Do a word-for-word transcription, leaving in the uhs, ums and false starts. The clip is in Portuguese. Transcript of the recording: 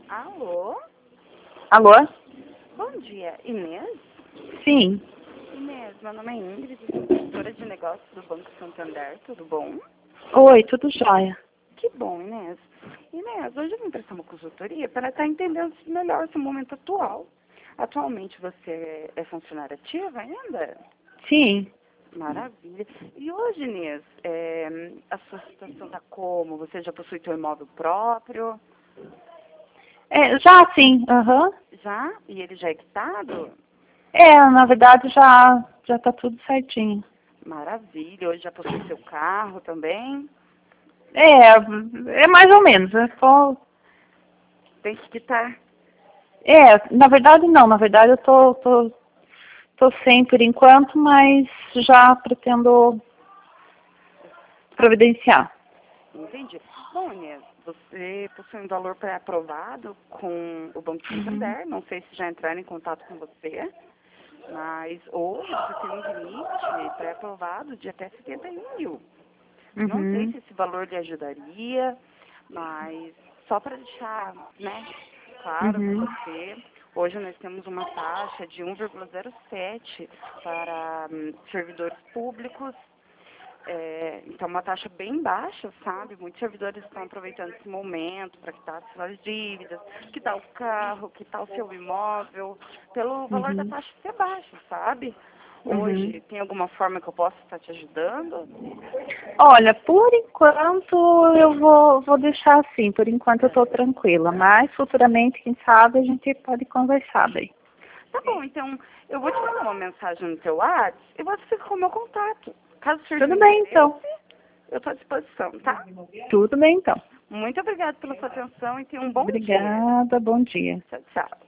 Alô? Alô? Bom dia, Inês? Sim. Inês, meu nome é Ingrid, sou consultora de negócios do Banco Santander, tudo bom? Oi, tudo jóia. Que bom, Inês. Inês, hoje eu vim prestar uma consultoria para estar entendendo melhor o seu momento atual. Atualmente você é funcionária ativa ainda? Sim. Maravilha. E hoje, Inês, é, a sua situação está como? Você já possui seu imóvel próprio? É, já sim, aham. Já? E ele já é quitado? É, na verdade já já tá tudo certinho. Maravilha. Hoje já possui seu carro também? É, é mais ou menos. É, só, Tem que quitar. é, na verdade não, na verdade eu tô, tô, tô sem por enquanto, mas já pretendo providenciar. Entendi. Bom, Inês, você possui um valor pré-aprovado com o Banco Uhum. Santander. Não sei se já entraram em contato com você, mas hoje você tem um limite pré-aprovado de até setenta e um mil. Não sei Uhum. se esse valor lhe ajudaria, mas só para deixar, né, claro para Uhum. você, hoje nós temos uma taxa de um vírgula zero sete para hum, servidores públicos. É, então, uma taxa bem baixa, sabe? Muitos servidores estão aproveitando esse momento para quitar suas dívidas, quitar o carro, quitar o seu imóvel, pelo valor da Uhum. taxa ser baixo, sabe? Uhum. Hoje, tem alguma forma que eu possa estar te ajudando? Olha, por enquanto eu vou, vou deixar assim, por enquanto eu tô tranquila, mas futuramente, quem sabe, a gente pode conversar daí. Tá bom, então eu vou te mandar uma mensagem no teu WhatsApp e você fica com o meu contato. Caso surja um Tudo bem então. interesse, eu estou à disposição, tá? Tudo bem então. Muito obrigada pela sua atenção e tenha um bom dia. Obrigada, bom dia. Tchau, tchau.